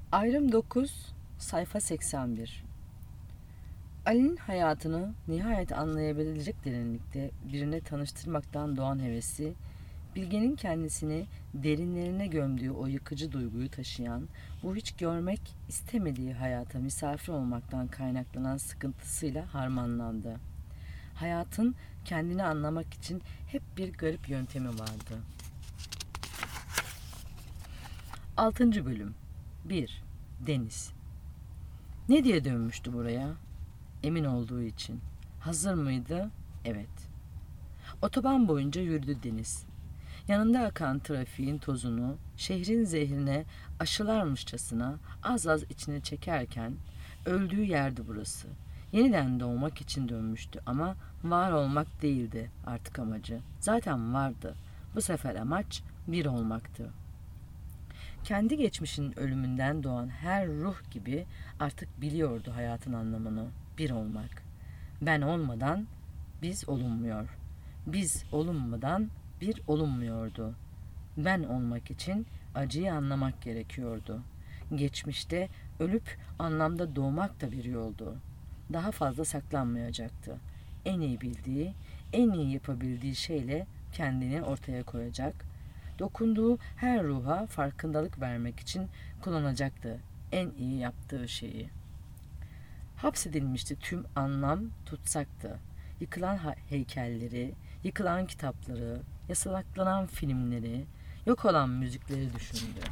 Ayrım 9, sayfa 81. Ali'nin hayatını nihayet anlayabilecek derinlikte birine tanıştırmaktan doğan hevesi, Bilge'nin kendisini derinlerine gömdüğü o yıkıcı duyguyu taşıyan, bu hiç görmek istemediği hayata misafir olmaktan kaynaklanan sıkıntısıyla harmanlandı. Hayatın kendini anlamak için hep bir garip yöntemi vardı. 6. Bölüm 1. Deniz. Ne diye dönmüştü buraya? Emin olduğu için. Hazır mıydı? Evet. Otoban boyunca yürüdü Deniz. Yanında akan trafiğin tozunu, şehrin zehrine aşılarmışçasına az az içine çekerken, öldüğü yerdi burası. Yeniden doğmak için dönmüştü ama var olmak değildi artık amacı. Zaten vardı. Bu sefer amaç bir olmaktı. Kendi geçmişinin ölümünden doğan her ruh gibi artık biliyordu hayatın anlamını. Bir olmak. Ben olmadan biz olunmuyor. Biz olunmadan bir olunmuyordu. Ben olmak için acıyı anlamak gerekiyordu. Geçmişte ölüp anlamda doğmak da bir yoldu. Daha fazla saklanmayacaktı. En iyi bildiği, en iyi yapabildiği şeyle kendini ortaya koyacak. Dokunduğu her ruha farkındalık vermek için kullanacaktı en iyi yaptığı şeyi. Hapsedilmişti tüm anlam tutsaktı. Yıkılan heykelleri, yıkılan kitapları, yasaklanan filmleri, yok olan müzikleri düşündü.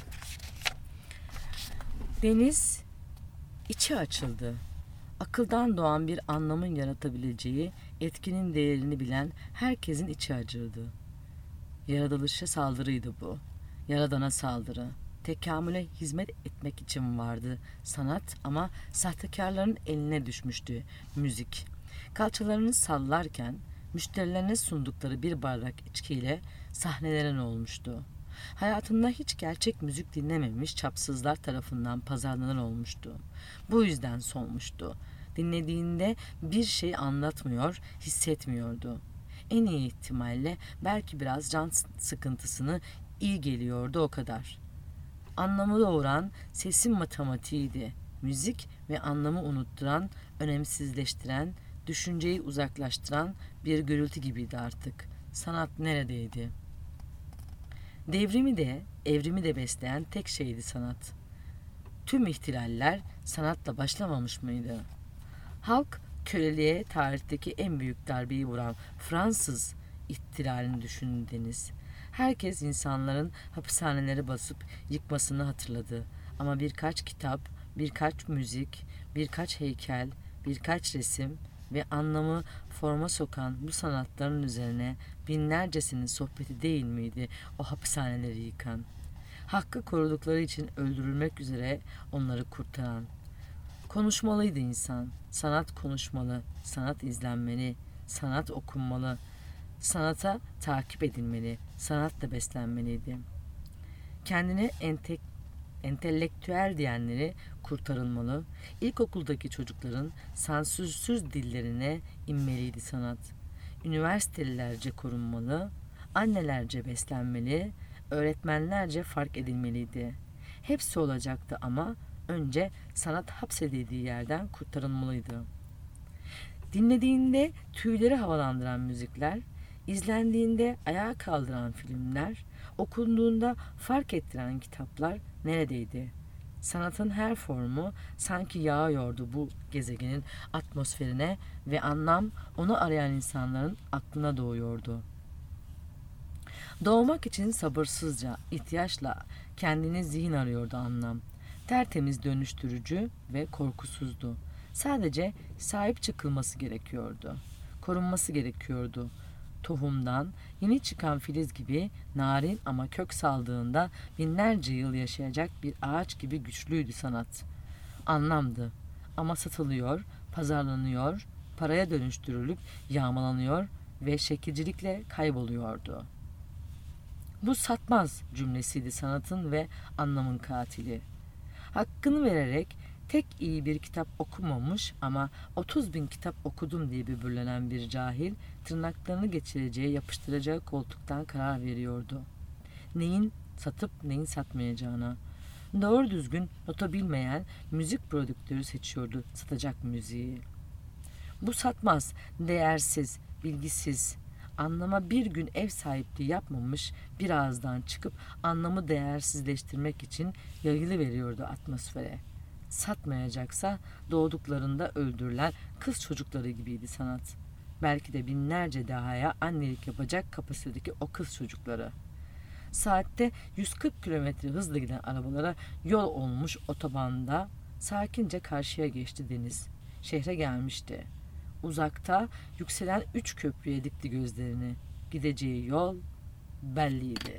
Deniz içi açıldı. Akıldan doğan bir anlamın yaratabileceği etkinin değerini bilen herkesin içi acırdı. Yaratılışa saldırıydı bu. Yaradana saldırı. Tekamüle hizmet etmek için vardı sanat ama sahtekarların eline düşmüştü müzik. Kalçalarını sallarken müşterilerine sundukları bir bardak içkiyle sahnelerin olmuştu. Hayatında hiç gerçek müzik dinlememiş çapsızlar tarafından pazarlanan olmuştu. Bu yüzden solmuştu. Dinlediğinde bir şey anlatmıyor, hissetmiyordu. En iyi ihtimalle belki biraz can sıkıntısını iyi geliyordu o kadar. Anlamı doğuran sesin matematiğiydi. Müzik ve anlamı unutturan, önemsizleştiren, düşünceyi uzaklaştıran bir gürültü gibiydi artık. Sanat neredeydi? Devrimi de, evrimi de besleyen tek şeydi sanat. Tüm ihtilaller sanatla başlamamış mıydı? Halk köleliğe tarihteki en büyük darbeyi vuran Fransız ihtilalini düşündünüz. Herkes insanların hapishaneleri basıp yıkmasını hatırladı. Ama birkaç kitap, birkaç müzik, birkaç heykel, birkaç resim ve anlamı forma sokan bu sanatların üzerine binlercesinin sohbeti değil miydi o hapishaneleri yıkan? Hakkı korudukları için öldürülmek üzere onları kurtaran. Konuşmalıydı insan. Sanat konuşmalı, sanat izlenmeli, sanat okunmalı, sanata takip edilmeli, sanatla beslenmeliydi. Kendine entelektüel diyenleri kurtarılmalı, ilkokuldaki çocukların sansürsüz dillerine inmeliydi sanat. Üniversitelilerce korunmalı, annelerce beslenmeli, öğretmenlerce fark edilmeliydi. Hepsi olacaktı ama önce sanat hapsedildiği yerden kurtarılmalıydı. Dinlediğinde tüyleri havalandıran müzikler, izlendiğinde ayağa kaldıran filmler, okunduğunda fark ettiren kitaplar neredeydi? Sanatın her formu sanki yağıyordu bu gezegenin atmosferine ve anlam onu arayan insanların aklına doğuyordu. Doğmak için sabırsızca, ihtiyaçla kendini zihin arıyordu anlam. Tertemiz dönüştürücü ve korkusuzdu. Sadece sahip çıkılması gerekiyordu. Korunması gerekiyordu. Tohumdan yeni çıkan filiz gibi narin ama kök saldığında binlerce yıl yaşayacak bir ağaç gibi güçlüydü sanat. Anlamdı ama satılıyor, pazarlanıyor, paraya dönüştürülüp yağmalanıyor ve şekilcilikle kayboluyordu. Bu satmaz cümlesiydi sanatın ve anlamın katili. Hakkını vererek tek iyi bir kitap okumamış ama 30.000 kitap okudum diye böbürlenen bir cahil tırnaklarını geçireceği yapıştıracağı koltuktan karar veriyordu. Neyin satıp neyin satmayacağına. Doğru düzgün nota bilmeyen müzik prodüktörü seçiyordu satacak müziği. Bu satmaz, değersiz, bilgisiz, anlama bir gün ev sahipliği yapmamış bir ağızdan çıkıp anlamı değersizleştirmek için yayılı veriyordu atmosfere. Satmayacaksa doğduklarında öldürülen kız çocukları gibiydi sanat. Belki de binlerce dahaya annelik yapacak kapasitedeki o kız çocukları. Saatte 140 kilometre hızla giden arabalara yol olmuş otobanda sakince karşıya geçti deniz. Şehre gelmişti. Uzakta yükselen 3 köprüye dikti gözlerini. Gideceği yol belliydi.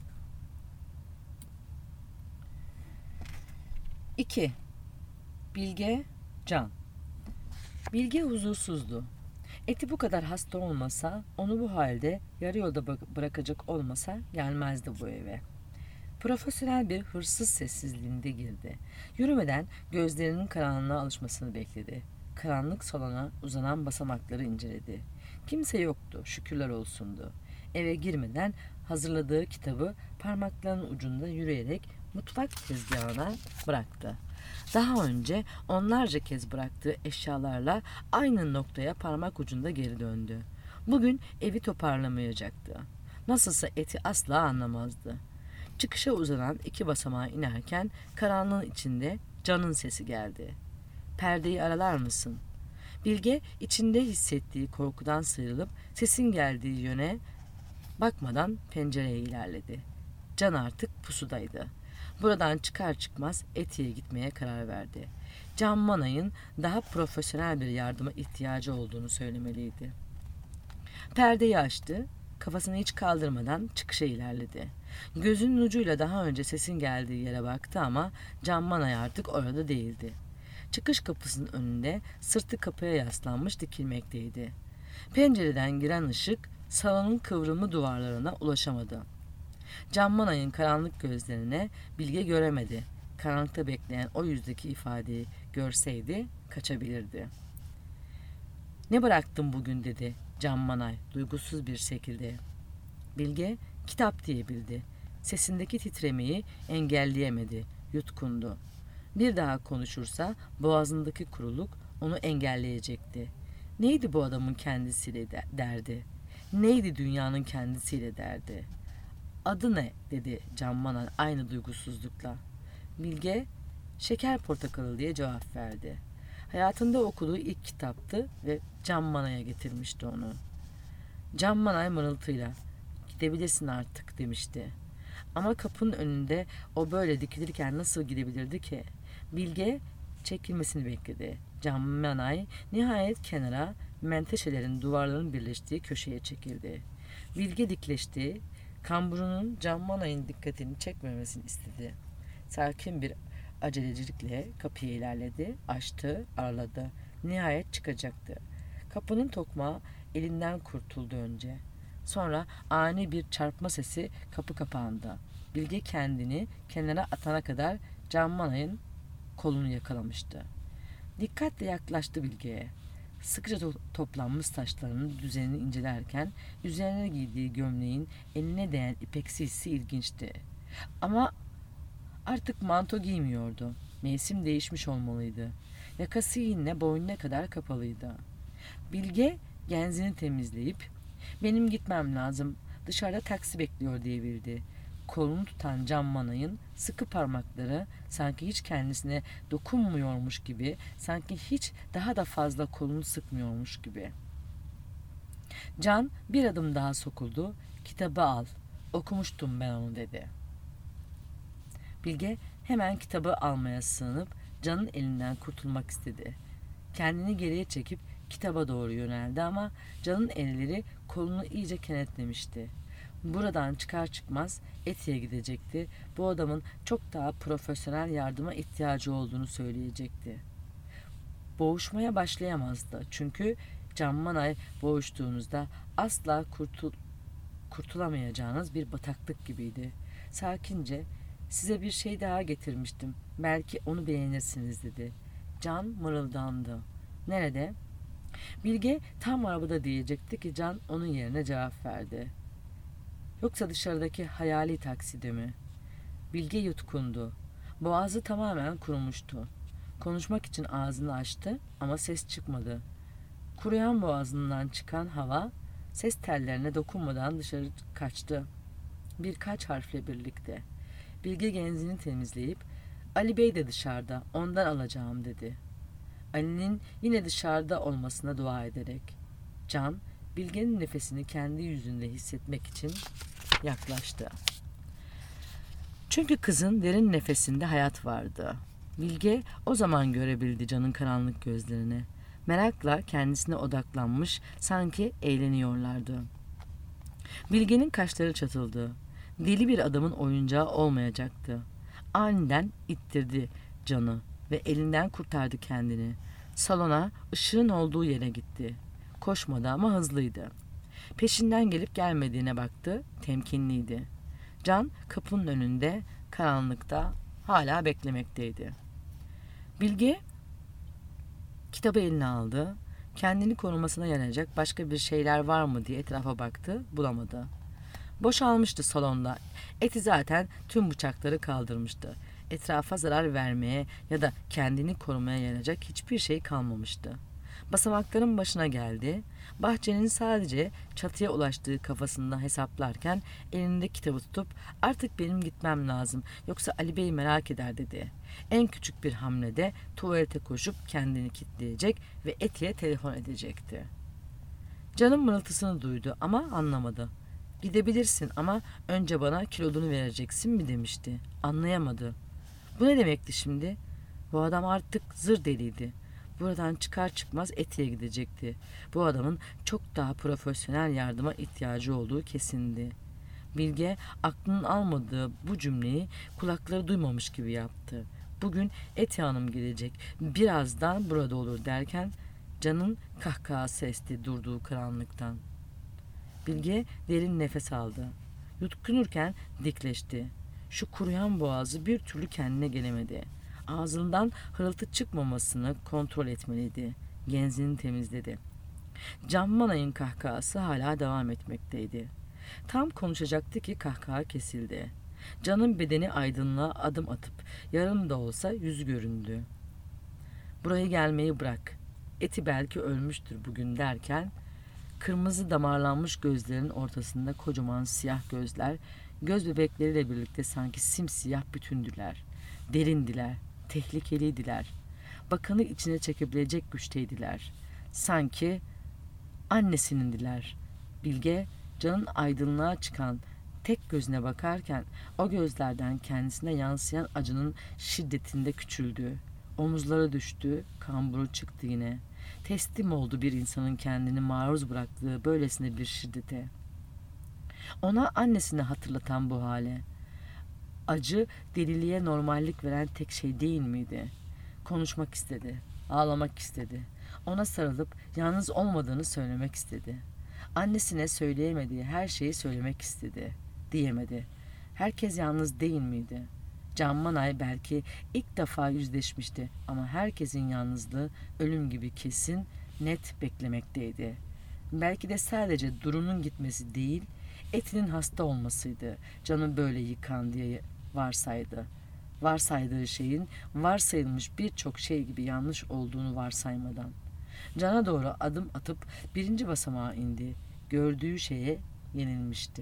2. Bilge, Can. Bilge huzursuzdu. Eti bu kadar hasta olmasa, onu bu halde yarı yolda bırakacak olmasa gelmezdi bu eve. Profesyonel bir hırsız sessizliğinde girdi. Yürümeden gözlerinin karanlığa alışmasını bekledi. Karanlık salona uzanan basamakları inceledi. Kimse yoktu, şükürler olsundu. Eve girmeden hazırladığı kitabı parmaklarının ucunda yürüyerek mutfak tezgahına bıraktı. Daha önce onlarca kez bıraktığı eşyalarla aynı noktaya parmak ucunda geri döndü. Bugün evi toparlamayacaktı. Nasılsa eti asla anlamazdı. Çıkışa uzanan 2 basamağa inerken karanlığın içinde Can'ın sesi geldi. Perdeyi aralar mısın? Bilge içinde hissettiği korkudan sıyrılıp sesin geldiği yöne bakmadan pencereye ilerledi. Can artık pusudaydı. Buradan çıkar çıkmaz Eti'ye gitmeye karar verdi. Can Manay'ın daha profesyonel bir yardıma ihtiyacı olduğunu söylemeliydi. Perdeyi açtı, kafasını hiç kaldırmadan çıkışa ilerledi. Gözünün ucuyla daha önce sesin geldiği yere baktı ama Can Manay artık orada değildi. Çıkış kapısının önünde sırtı kapıya yaslanmış dikilmekteydi. Pencereden giren ışık salonun kıvrımlı duvarlarına ulaşamadı. Can Manay'ın karanlık gözlerine Bilge göremedi. Karanlıkta bekleyen o yüzdeki ifadeyi görseydi kaçabilirdi. "Ne bıraktın bugün?" dedi Can Manay duygusuz bir şekilde. Bilge kitap diyebildi. Sesindeki titremeyi engelleyemedi, yutkundu. Bir daha konuşursa boğazındaki kuruluk onu engelleyecekti. Neydi bu adamın kendisiyle derdi? Neydi dünyanın kendisiyle derdi? "Adı ne?" dedi Can Manay aynı duygusuzlukla. Bilge "Şeker Portakalı" diye cevap verdi. Hayatında okuduğu ilk kitaptı ve Can Manay'a getirmişti onu. Can Manay mırıltıyla "Gidebilirsin artık" demişti. Ama kapının önünde o böyle dikilirken nasıl gidebilirdi ki? Bilge çekilmesini bekledi. Can Manay nihayet kenara, menteşelerin duvarların birleştiği köşeye çekildi. Bilge dikleşti. Kamburunun Can Manay'ın dikkatini çekmemesini istedi. Sakin bir acelecilikle kapıya ilerledi, açtı, araladı. Nihayet çıkacaktı. Kapının tokmağı elinden kurtuldu önce. Sonra ani bir çarpma sesi kapı kapandı. Bilge kendini kenara atana kadar Can Manay'ın kolunu yakalamıştı. Dikkatle yaklaştı Bilge'ye. Sıkıca toplanmış saçlarının düzenini incelerken üzerine giydiği gömleğin eline değen ipeksi hissi ilginçti. Ama artık manto giymiyordu. Mevsim değişmiş olmalıydı. Yakası yine boynuna kadar kapalıydı. Bilge genzini temizleyip "Benim gitmem lazım. Dışarıda taksi bekliyor" diyebildi. Kolunu tutan Can Manay'ın sıkı parmakları sanki hiç kendisine dokunmuyormuş gibi, sanki hiç daha da fazla kolunu sıkmıyormuş gibi. Can bir adım daha sokuldu. "Kitabı al. Okumuştum ben onu" dedi. Bilge hemen kitabı almaya sığınıp Can'ın elinden kurtulmak istedi. Kendini geriye çekip kitaba doğru yöneldi ama Can'ın elleri kolunu iyice kenetlemişti. Buradan çıkar çıkmaz Eti'ye gidecekti. Bu adamın çok daha profesyonel yardıma ihtiyacı olduğunu söyleyecekti. Boğuşmaya başlayamazdı. Çünkü Can Manay boğuştuğunuzda asla kurtulamayacağınız bir bataklık gibiydi. Sakince "Size bir şey daha getirmiştim. Belki onu beğenirsiniz" dedi. Can mırıldandı. "Nerede?" Bilge tam arabada diyecekti ki Can onun yerine cevap verdi. "Yoksa dışarıdaki hayali takside mi?" Bilge yutkundu. Boğazı tamamen kurumuştu. Konuşmak için ağzını açtı ama ses çıkmadı. Kuruyan boğazından çıkan hava ses tellerine dokunmadan dışarı kaçtı. Birkaç harfle birlikte. Bilge genzini temizleyip Ali Bey de dışarıda, ondan alacağım dedi. Ali'nin yine dışarıda olmasına dua ederek. Can, Bilge'nin nefesini kendi yüzünde hissetmek için yaklaştı. Çünkü kızın derin nefesinde hayat vardı. Bilge o zaman görebildi Can'ın karanlık gözlerini. Merakla kendisine odaklanmış, sanki eğleniyorlardı. Bilge'nin kaşları çatıldı. Deli bir adamın oyuncağı olmayacaktı. Aniden ittirdi Can'ı ve elinden kurtardı kendini. Salona, ışığın olduğu yere gitti. Koşmadı ama hızlıydı. Peşinden gelip gelmediğine baktı, temkinliydi. Can kapının önünde, karanlıkta hala beklemekteydi. Bilge kitabı eline aldı. Kendini korumasına yarayacak başka bir şeyler var mı diye etrafa baktı, bulamadı. Boşalmıştı salonda. Eti zaten tüm bıçakları kaldırmıştı. Etrafa zarar vermeye ya da kendini korumaya yarayacak hiçbir şey kalmamıştı. Basamakların başına geldi. Bahçenin sadece çatıya ulaştığı kafasında hesaplarken elinde kitabı tutup artık benim gitmem lazım yoksa Ali Bey merak eder dedi. En küçük bir hamlede tuvalete koşup kendini kilitleyecek ve Eti'ye telefon edecekti. Can'ın mırıltısını duydu ama anlamadı. Gidebilirsin ama önce bana kilodunu vereceksin mi demişti. Anlayamadı. Bu ne demekti şimdi? Bu adam artık zır deliydi. Buradan çıkar çıkmaz Eti'ye gidecekti. Bu adamın çok daha profesyonel yardıma ihtiyacı olduğu kesindi. Bilge aklının almadığı bu cümleyi kulakları duymamış gibi yaptı. Bugün Eti Hanım gelecek. Birazdan burada olur derken Can'ın kahkahası esti durduğu karanlıktan. Bilge derin nefes aldı. Yutkunurken dikleşti. Şu kuruyan boğazı bir türlü kendine gelemedi. Ağzından hırıltı çıkmamasını kontrol etmeliydi. Genzini temizledi. Can Manay'ın kahkahası hala devam etmekteydi. Tam konuşacaktı ki kahkaha kesildi. Can'ın bedeni aydınlığa adım atıp yarım da olsa yüzü göründü. Buraya gelmeyi bırak. Eti belki ölmüştür bugün derken kırmızı damarlanmış gözlerin ortasında kocaman siyah gözler, göz bebekleriyle birlikte sanki simsiyah bütündüler. Derindiler, tehlikeliydiler. Bakanı içine çekebilecek güçteydiler. Sanki annesinindiler. Bilge, Can'ın aydınlığa çıkan tek gözüne bakarken o gözlerden kendisine yansıyan acının şiddetinde küçüldü. Omuzları düştü, kamburu çıktı yine. Teslim oldu bir insanın kendini maruz bıraktığı böylesine bir şiddete. Ona annesini hatırlatan bu hale. Acı deliliğe normallik veren tek şey değil miydi? Konuşmak istedi, ağlamak istedi. Ona sarılıp yalnız olmadığını söylemek istedi. Annesine söyleyemediği her şeyi söylemek istedi. Diyemedi. Herkes yalnız değil miydi? Can Manay belki ilk defa yüzleşmişti ama herkesin yalnızlığı ölüm gibi kesin, net beklemekteydi. Belki de sadece Duru'nun gitmesi değil, Eti'nin hasta olmasıydı. Can'ı böyle yıkan diye varsaydı. Varsaydığı şeyin varsayılmış birçok şey gibi yanlış olduğunu varsaymadan. Can'a doğru adım atıp birinci basamağa indi. Gördüğü şeye yenilmişti.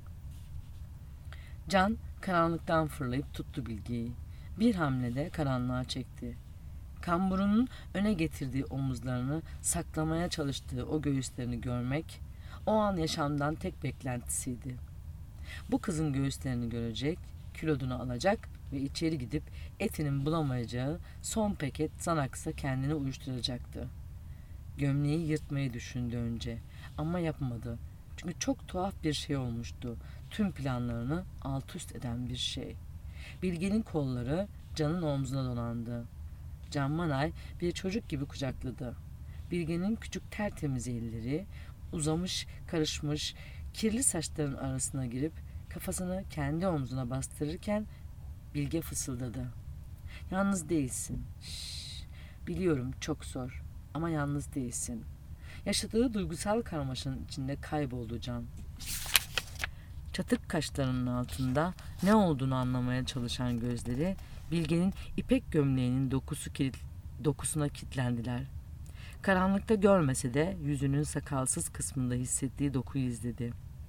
Can karanlıktan fırlayıp tuttu Bilge'yi. Bir hamlede karanlığa çekti. Kamburunun öne getirdiği omuzlarını saklamaya çalıştığı o göğüslerini görmek o an yaşamdan tek beklentisiydi. Bu kızın göğüslerini görecek, kilodunu alacak ve içeri gidip Eti'nin bulamayacağı son paket Xanax'a kendini uyuşturacaktı. Gömleği yırtmayı düşündü önce ama yapmadı. Çünkü çok tuhaf bir şey olmuştu. Tüm planlarını alt üst eden bir şey. Bilge'nin kolları Can'ın omzuna dolandı. Can Manay bir çocuk gibi kucakladı. Bilge'nin küçük tertemiz elleri uzamış, karışmış, kirli saçların arasına girip kafasını kendi omzuna bastırırken Bilge fısıldadı. Yalnız değilsin. Şşş, biliyorum çok zor ama yalnız değilsin. Yaşadığı duygusal karmaşanın içinde kayboldu Can. Çatık kaşlarının altında Ne olduğunu anlamaya çalışan gözleri Bilge'nin ipek gömleğinin dokusuna kilitlendiler. Karanlıkta görmese de yüzünün sakalsız kısmında hissettiği dokuyu izledi.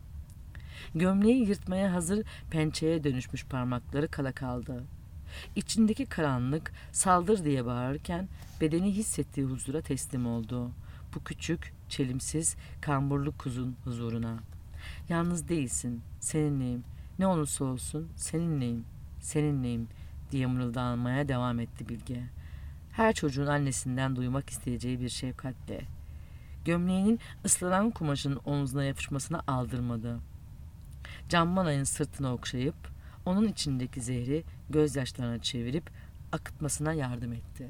Gömleği yırtmaya hazır pençeye dönüşmüş parmakları kala kaldı. İçindeki karanlık saldır diye bağırırken bedeni hissettiği huzura teslim oldu. Bu küçük, çelimsiz, kamburlu kuzun huzuruna. Yalnız değilsin, seninleyim. Ne olursa olsun seninleyim, seninleyim diye mırıldanmaya devam etti Bilge. Her çocuğun annesinden duymak isteyeceği bir şefkatle. Gömleğinin ıslanan kumaşının omzuna yapışmasına aldırmadı. Cammanay'ın sırtını okşayıp onun içindeki zehri gözyaşlarına çevirip akıtmasına yardım etti.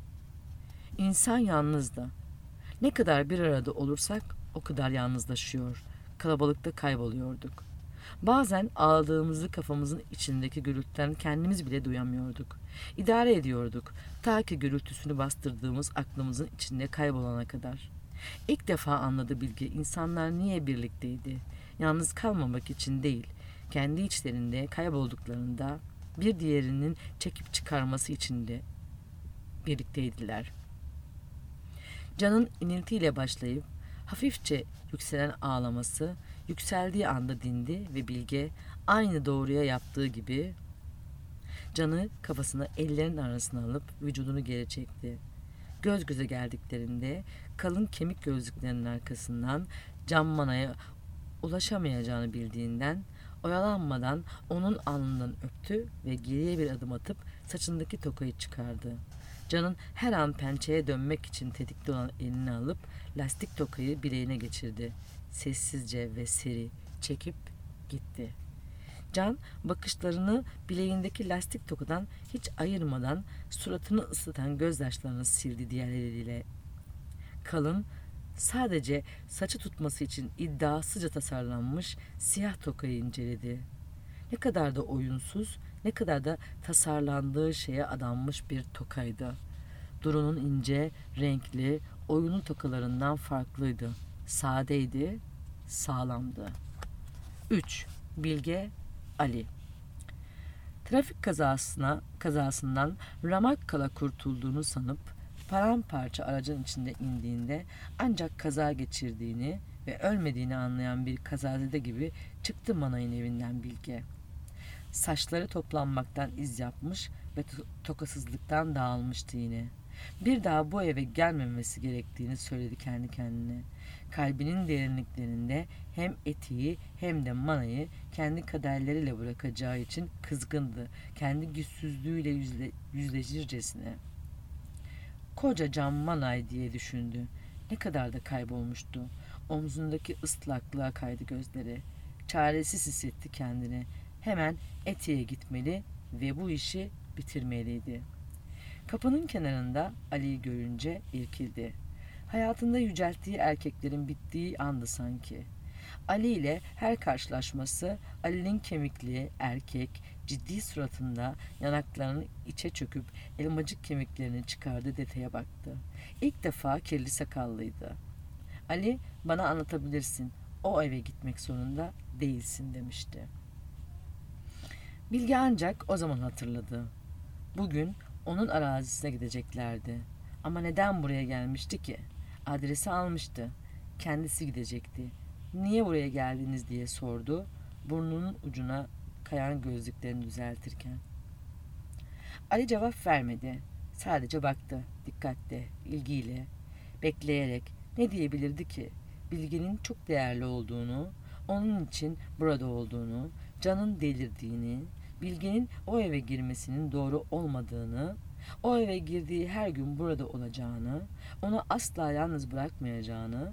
İnsan yalnızdı. Ne kadar bir arada olursak o kadar yalnızlaşıyor, kalabalıkta kayboluyorduk. Bazen ağladığımızı kafamızın içindeki gürültüden kendimiz bile duyamıyorduk. İdare ediyorduk ta ki gürültüsünü bastırdığımız aklımızın içinde kaybolana kadar. İlk defa anladı Bilge insanlar niye birlikteydi. Yalnız kalmamak için değil, kendi içlerinde kaybolduklarında bir diğerinin çekip çıkarması için de birlikteydiler. Can'ın iniltiyle başlayıp hafifçe yükselen ağlaması yükseldiği anda dindi ve Bilge aynı doğruya yaptığı gibi Can'ı kafasına ellerinin arasına alıp vücudunu geri çekti. Göz göze geldiklerinde kalın kemik gözlüklerinin arkasından Cammana'ya ulaşamayacağını bildiğinden oyalanmadan onun alnından öptü ve geriye bir adım atıp saçındaki tokayı çıkardı. Can'ın her an pençeye dönmek için tetikte olan elini alıp lastik tokayı bileğine geçirdi. Sessizce ve seri çekip gitti. Can bakışlarını bileğindeki lastik tokadan hiç ayırmadan suratını ıslatan gözyaşlarını sildi diğer eliyle. Kalın, sadece saçı tutması için iddiasızca tasarlanmış siyah tokayı inceledi. Ne kadar da oyunsuz, ne kadar da tasarlandığı şeye adanmış bir tokaydı. Duru'nun ince, renkli, oyunlu tokalarından farklıydı. Sadeydi, sağlamdı. 3. Bilge, Ali. Trafik kazasından ramakkala kurtulduğunu sanıp paramparça aracın içinde indiğinde ancak kaza geçirdiğini ve ölmediğini anlayan bir kazazede gibi çıktı Manay'ın evinden Bilge. Saçları toplanmaktan iz yapmış ve tokasızlıktan dağılmıştı yine. Bir daha bu eve gelmemesi gerektiğini söyledi kendi kendine. Kalbinin derinliklerinde hem Etiği hem de Manay'ı kendi kaderleriyle bırakacağı için kızgındı. Kendi güçsüzlüğüyle yüzleşircesine. Koca Can Manay diye düşündü. Ne kadar da kaybolmuştu. Omzundaki ıslaklığa kaydı gözleri. Çaresiz hissetti kendini. Hemen Etiğe gitmeli ve bu işi bitirmeliydi. Kapının kenarında Ali'yi görünce irkildi. Hayatında yücelttiği erkeklerin bittiği andı sanki. Ali ile her karşılaşması Ali'nin kemikli, erkek, ciddi suratında yanaklarını içe çöküp elmacık kemiklerini çıkardığı detaya baktı. İlk defa kirli sakallıydı. Ali, bana anlatabilirsin, o eve gitmek zorunda değilsin demişti. Bilge ancak o zaman hatırladı. Bugün onun arazisine gideceklerdi. Ama neden buraya gelmişti ki? Adresi almıştı. Kendisi gidecekti. Niye buraya geldiniz diye sordu. Burnunun ucuna kayan gözlüklerini düzeltirken. Ali cevap vermedi. Sadece baktı. Dikkatle, ilgiyle, bekleyerek. Ne diyebilirdi ki? Bilge'nin çok değerli olduğunu, onun için burada olduğunu, Can'ın delirdiğini, Bilge'nin o eve girmesinin doğru olmadığını, o eve girdiği her gün burada olacağını, onu asla yalnız bırakmayacağını,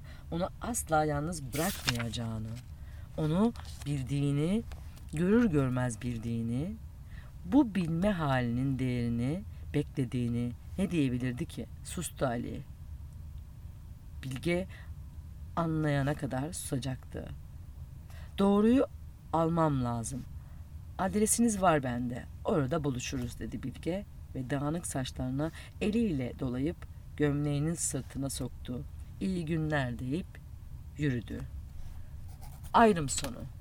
onu bildiğini, görür görmez bildiğini, bu bilme halinin değerini beklediğini ne diyebilirdi ki? Sustu Ali. Bilge anlayana kadar susacaktı. Doğruyu almam lazım. Adresiniz var bende. Orada buluşuruz dedi Bilge ve dağınık saçlarına eliyle dolayıp gömleğinin sırtına soktu. İyi günler deyip yürüdü. Ayrım sonu.